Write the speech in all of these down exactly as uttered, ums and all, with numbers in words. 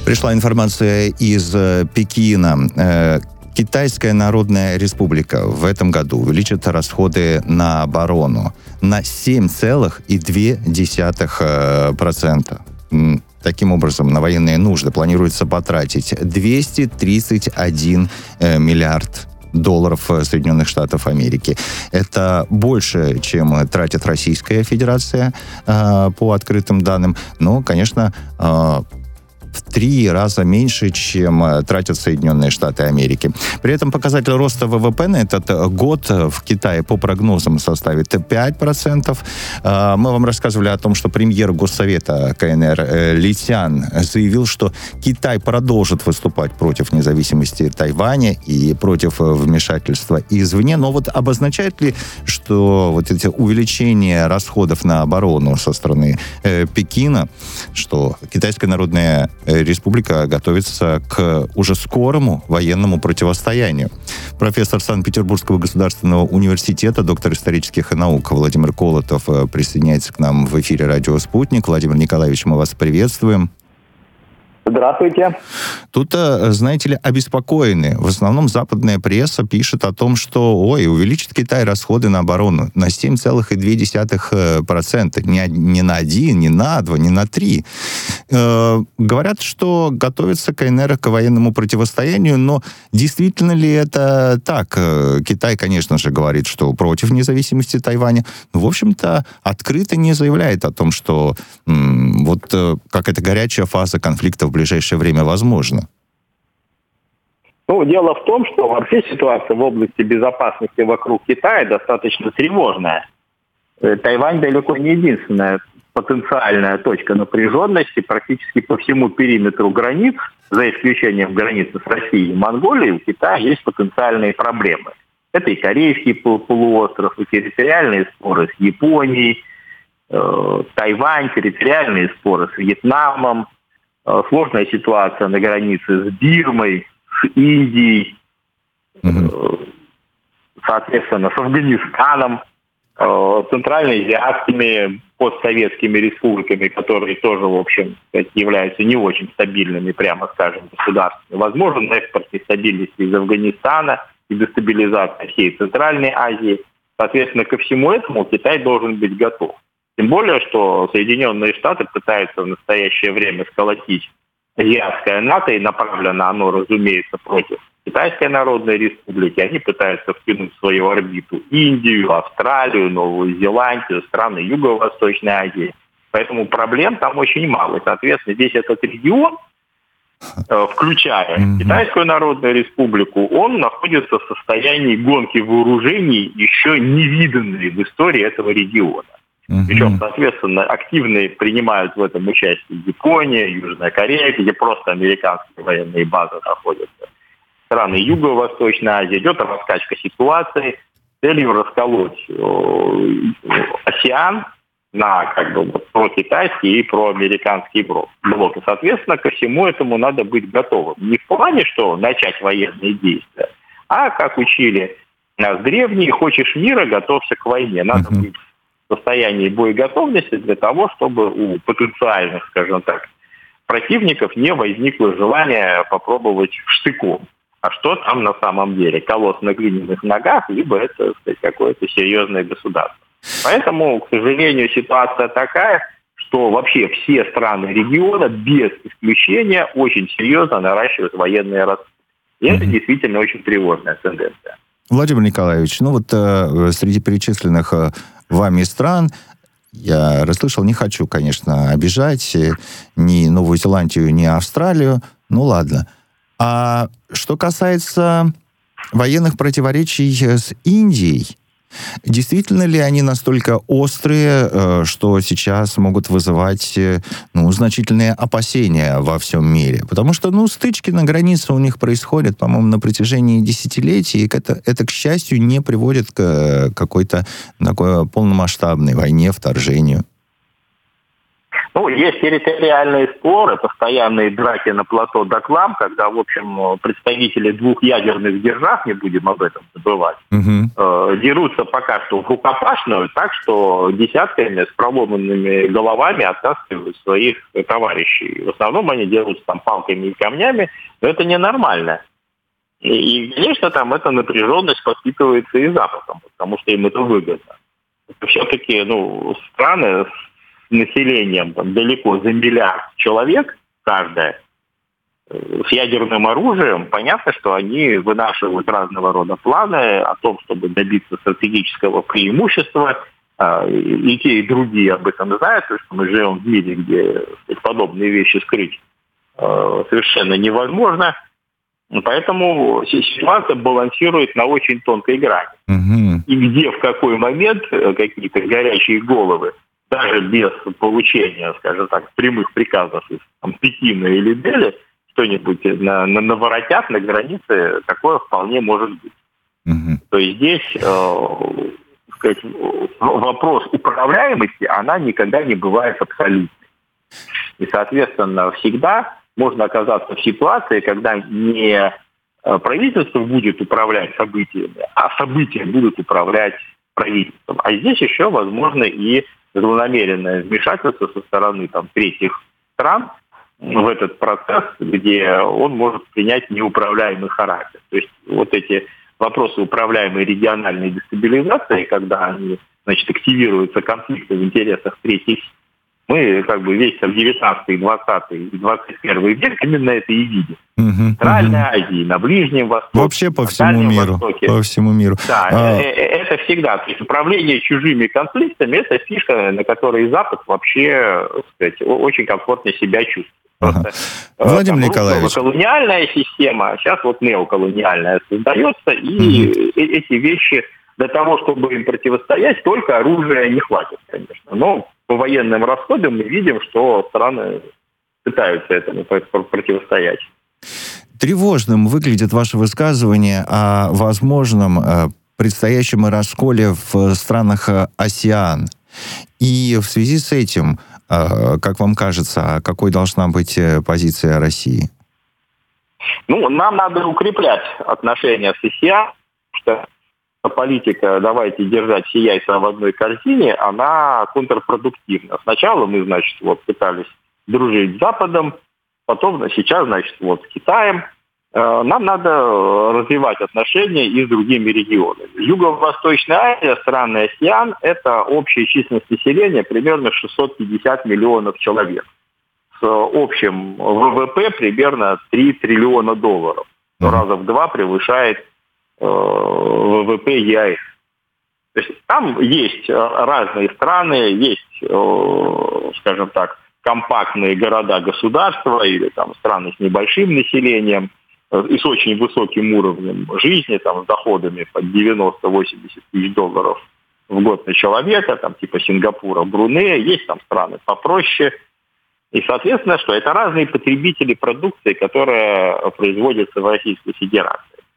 Пришла информация из Пекина. Китайская Народная Республика в этом году увеличит расходы на оборону на семь целых две десятых процента. Таким образом, на военные нужды планируется потратить двести тридцать один миллиард долларов Соединенных Штатов Америки. Это больше, чем тратит Российская Федерация э, по открытым данным. Но, конечно, э, в три раза меньше, чем тратят Соединенные Штаты Америки. При этом показатель роста ВВП на этот год в Китае по прогнозам составит пять процентов. Мы вам рассказывали о том, что премьер Госсовета КНР Ли Цян заявил, что Китай продолжит выступать против независимости Тайваня и против вмешательства извне. Но вот обозначает ли, что вот эти увеличения расходов на оборону со стороны э, Пекина, что Китайская Народная Республика готовится к уже скорому военному противостоянию? Профессор Санкт-Петербургского государственного университета, доктор исторических наук Владимир Колотов присоединяется к нам в эфире «Радио Спутник». Владимир Николаевич, мы вас приветствуем. Здравствуйте. Тут, знаете ли, обеспокоены. В основном западная пресса пишет о том, что, ой, увеличит Китай расходы на оборону на семь целых две десятых процента. Не, не на один, не на два, не на три. Э, говорят, что готовится КНР к военному противостоянию, но действительно ли это так? Китай, конечно же, говорит, что против независимости Тайваня. Но, в общем-то, открыто не заявляет о том, что м, вот э, какая-то горячая фаза конфликта в ближайшее время возможно. Ну, дело в том, что вообще ситуация в области безопасности вокруг Китая достаточно тревожная. Тайвань далеко не единственная потенциальная точка напряженности. Практически по всему периметру границ, за исключением границы с Россией и Монголией, у Китая есть потенциальные проблемы. Это и Корейский полуостров, и территориальные споры с Японией, э, Тайвань, территориальные споры с Вьетнамом, сложная ситуация на границе с Бирмой, с Индией, mm-hmm. соответственно, с Афганистаном, центральноазиатскими постсоветскими республиками, которые тоже, в общем, являются не очень стабильными, прямо скажем, государствами. Возможен экспорт нестабильности из Афганистана и дестабилизация всей Центральной Азии. Соответственно, ко всему этому Китай должен быть готов. Тем более, что Соединенные Штаты пытаются в настоящее время сколотить азиатское НАТО, и направлено оно, разумеется, против Китайской Народной Республики. Они пытаются втянуть в свою орбиту Индию, Австралию, Новую Зеландию, страны Юго-Восточной Азии. Поэтому проблем там очень мало. И, соответственно, весь этот регион, включая mm-hmm. Китайскую Народную Республику, он находится в состоянии гонки вооружений, еще не виданной в истории этого региона. Uh-huh. Причем, соответственно, активно принимают в этом участие Япония, Южная Корея, где просто американские военные базы находятся. Страны Юго-Восточной Азии. Идет раскачка ситуации с целью расколоть АСЕАН на как бы вот, про-китайский и про-американский блок. И, соответственно, ко всему этому надо быть готовым. Не в плане, что начать военные действия, а, как учили нас древние, хочешь мира, готовься к войне. Надо uh-huh. быть в состоянии боеготовности для того, чтобы у потенциальных, скажем так, противников не возникло желания попробовать штыком. А что там на самом деле? Колосс на глиняных ногах, либо это, сказать, какое-то серьезное государство. Поэтому, к сожалению, ситуация такая, что вообще все страны региона, без исключения, очень серьезно наращивают военные расходы. И это действительно очень тревожная тенденция. Владимир Николаевич, ну вот э, среди перечисленных э, вами стран, я расслышал, не хочу, конечно, обижать ни Новую Зеландию, ни Австралию, ну ладно. А что касается военных противоречий с Индией, действительно ли они настолько острые, что сейчас могут вызывать, ну, значительные опасения во всем мире? Потому что, ну, стычки на границе у них происходят, по-моему, на протяжении десятилетий, и это, это, к счастью, не приводит к какой-то такой полномасштабной войне, вторжению. Ну, есть территориальные споры, постоянные драки на плато Доклам, когда, в общем, представители двух ядерных держав, не будем об этом забывать, угу. э, дерутся пока что в рукопашную, так что десятками с проломанными головами оттаскивают своих товарищей. В основном они делаются там палками и камнями, но это ненормально. И, и, конечно, там эта напряженность подпитывается и Западом, потому что им это выгодно. Все-таки, ну, страны населением там, далеко за миллиард человек каждая, с ядерным оружием, понятно, что они вынашивают разного рода планы о том, чтобы добиться стратегического преимущества. И те, и другие об этом знают, потому что мы живем в мире, где подобные вещи скрыть совершенно невозможно. Поэтому ситуация балансирует на очень тонкой грани. Угу. И где, в какой момент какие-то горячие головы, даже без получения, скажем так, прямых приказов из там, Пекина или Дели, что-нибудь на, на, наворотят на границе, такое вполне может быть. Угу. То есть здесь э, сказать, вопрос управляемости, она никогда не бывает абсолютной. И, соответственно, всегда можно оказаться в ситуации, когда не правительство будет управлять событиями, а события будут управлять правительством. А здесь еще возможно и злонамеренное вмешательство со стороны там, третьих стран в этот процесс, где он может принять неуправляемый характер. То есть вот эти вопросы управляемой региональной дестабилизации, когда они, значит, активируются конфликты в интересах третьих, мы как бы весь там девятнадцатый, двадцатый и двадцать первый век именно это и видим. Угу, в Центральной угу. Азии, на Ближнем Востоке. Вообще по всему миру. Востоке. По всему миру. Да, а... это всегда. То есть управление чужими конфликтами – это фишка, на которой Запад вообще, так сказать, очень комфортно себя чувствует. Ага. Владимир там, Николаевич. Колониальная система, а сейчас вот неоколониальная создается, и угу. эти вещи для того, чтобы им противостоять, только оружия не хватит, конечно. Но по военным расходам мы видим, что страны пытаются этому противостоять. Тревожным выглядит ваше высказывание о возможном предстоящем расколе в странах АСЕАН. И в связи с этим, как вам кажется, какой должна быть позиция России? Ну, нам надо укреплять отношения с АСЕАН, потому что политика «давайте держать все яйца в одной корзине», она контрпродуктивна. Сначала мы, значит, вот пытались дружить с Западом, потом, сейчас, значит, вот с Китаем. Нам надо развивать отношения и с другими регионами. Юго-Восточная Азия, страны АСЕАН, это общая численность населения примерно шестьсот пятьдесят миллионов человек. С общим ВВП примерно три триллиона долларов. Mm-hmm. Раза в два превышает ВВП ЕАЭС. То есть там есть разные страны, есть, скажем так, компактные города-государства или там страны с небольшим населением и с очень высоким уровнем жизни, там, с доходами под девяносто-восемьдесят тысяч долларов в год на человека, там, типа Сингапура, Брунея, есть там страны попроще. И, соответственно, что это разные потребители продукции, которая производится в Российской Федерации.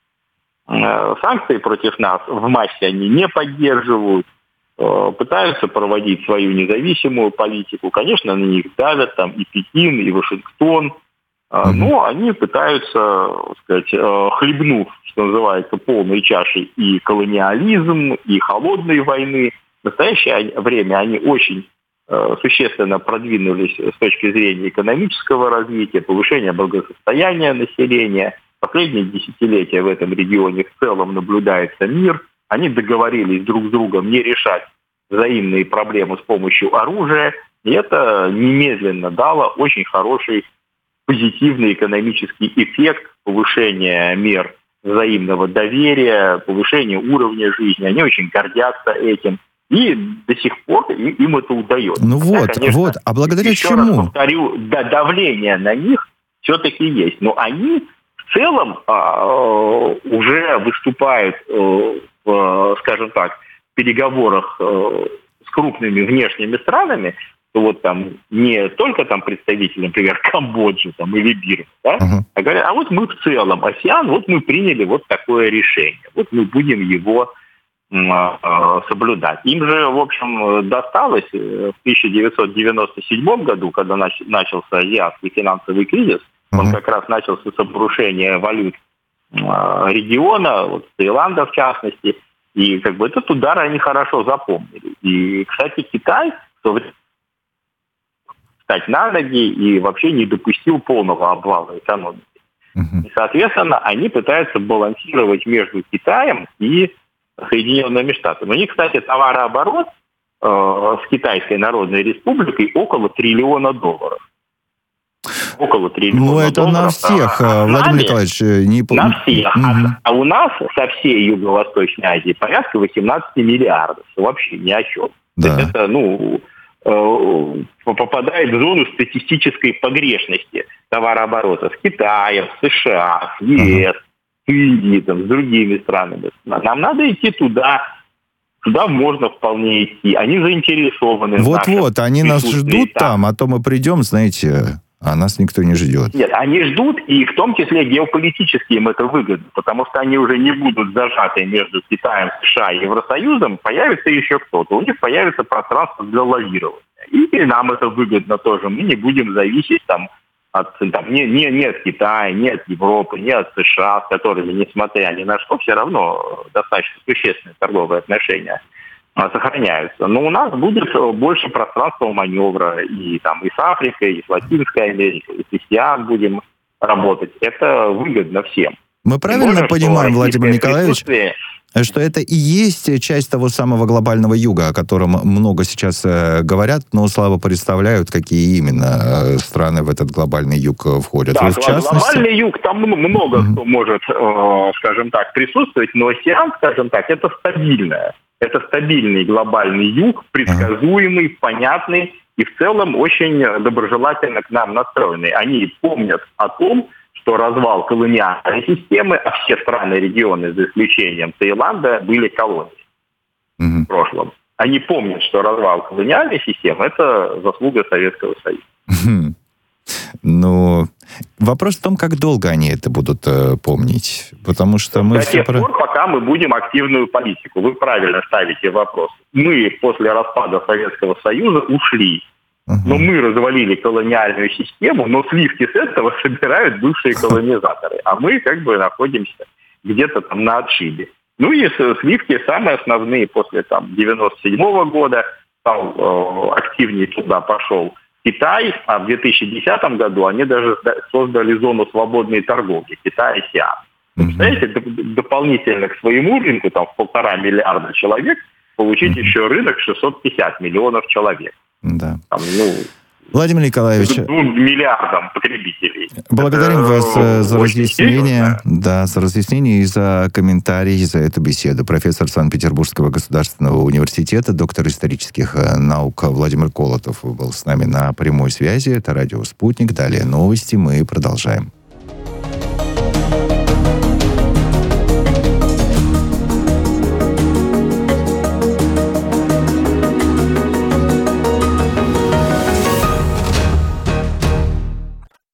Санкции против нас в массе они не поддерживают, пытаются проводить свою независимую политику. Конечно, на них давят там и Пекин, и Вашингтон, mm-hmm. но они пытаются, так сказать, хлебнув, что называется, полной чашей и колониализм, и холодной войны. В настоящее время они очень существенно продвинулись с точки зрения экономического развития, повышения благосостояния населения. Последние десятилетия в этом регионе в целом наблюдается мир. Они договорились друг с другом не решать взаимные проблемы с помощью оружия. И это немедленно дало очень хороший позитивный экономический эффект повышения мер взаимного доверия, повышения уровня жизни. Они очень гордятся этим. И до сих пор им это удается. Ну вот, Хотя, конечно, вот. А благодаря еще чему? Раз повторю, да, давление на них все-таки есть. Но они в целом а, уже выступают, в, скажем так, в переговорах с крупными внешними странами, вот там не только там представители, например, Камбоджи там, или Бирмы, да, uh-huh. а говорят, а вот мы в целом, АСЕАН, вот мы приняли вот такое решение, вот мы будем его соблюдать. Им же, в общем, досталось в тысяча девятьсот девяносто седьмом году, когда начался азиатский финансовый кризис. Он как раз начался с обрушения валют региона, вот Таиланда в частности. И как бы этот удар они хорошо запомнили. И, кстати, Китай в то время встать на ноги и вообще не допустил полного обвала экономики. Uh-huh. И, соответственно, они пытаются балансировать между Китаем и Соединенными Штатами. У них, кстати, товарооборот э, с Китайской Народной Республикой около триллиона долларов. Около триллиона долларов. Ну, это долларов. на всех, а, Владимир нами, Николаевич. Не... На всех. Uh-huh. А, а у нас со всей Юго-Восточной Азии порядка восемнадцать миллиардов. Вообще ни о чем. Да. Это, ну, э, попадает в зону статистической погрешности товарооборота с Китаем, с США, с ЕС, uh-huh. с Индией, там, с другими странами. Нам надо идти туда. Туда можно вполне идти. Они заинтересованы. Вот-вот, они нас ждут там. там, а то мы придем, знаете, а нас никто не ждет. Нет, они ждут, и в том числе геополитически им это выгодно, потому что они уже не будут зажаты между Китаем, США и Евросоюзом, появится еще кто-то. У них появится пространство для лавирования. И нам это выгодно тоже. Мы не будем зависеть там от, там, не, не, не от Китая, не от Европы, не от США, с которыми, несмотря ни на что, все равно достаточно существенные торговые отношения сохраняются. Но у нас будет больше пространства маневра и там и с Африкой, и с Латинской Америкой, и с АСЕАН будем работать. Это выгодно всем. Мы правильно более, понимаем, Владимир Николаевич, что это и есть часть того самого глобального юга, о котором много сейчас э, говорят, но слабо представляют, какие именно э, страны в этот глобальный юг входят. Да, в частности... глобальный юг, там много mm-hmm. кто может, э, скажем так, присутствовать, но АСЕАН, скажем так, это стабильное. Это стабильный глобальный юг, предсказуемый, uh-huh. понятный и в целом очень доброжелательно к нам настроенный. Они помнят о том, что развал колониальной системы, а все страны регионы, за исключением Таиланда, были колонией uh-huh. в прошлом. Они помнят, что развал колониальной системы – это заслуга Советского Союза. Uh-huh. Ну, вопрос в том, как долго они это будут э, помнить. Потому что мы... До все тех пор, про... пока мы будем активную политику. Вы правильно ставите вопрос. Мы после распада Советского Союза ушли. Uh-huh. Но мы развалили колониальную систему, но сливки с этого собирают бывшие колонизаторы. А мы как бы находимся где-то там на отшибе. Ну и сливки самые основные после там девяносто седьмого года. Стал э, активнее туда пошел Китай, а в две тысячи десятом году они даже создали зону свободной торговли Китай-АСЕАН. Представляете, mm-hmm. дополнительно к своему рынку, там, в полтора миллиарда человек, получить mm-hmm. еще рынок шестьсот пятьдесят миллионов человек. Да. Там, ну, Владимир Николаевич, двум миллиардам потребителей. Благодарим это вас за разъяснение, серьезно. да, за разъяснение и за комментарий, за эту беседу. Профессор Санкт-Петербургского государственного университета, доктор исторических наук Владимир Колотов был с нами на прямой связи. Это радио «Спутник». Далее новости, мы продолжаем.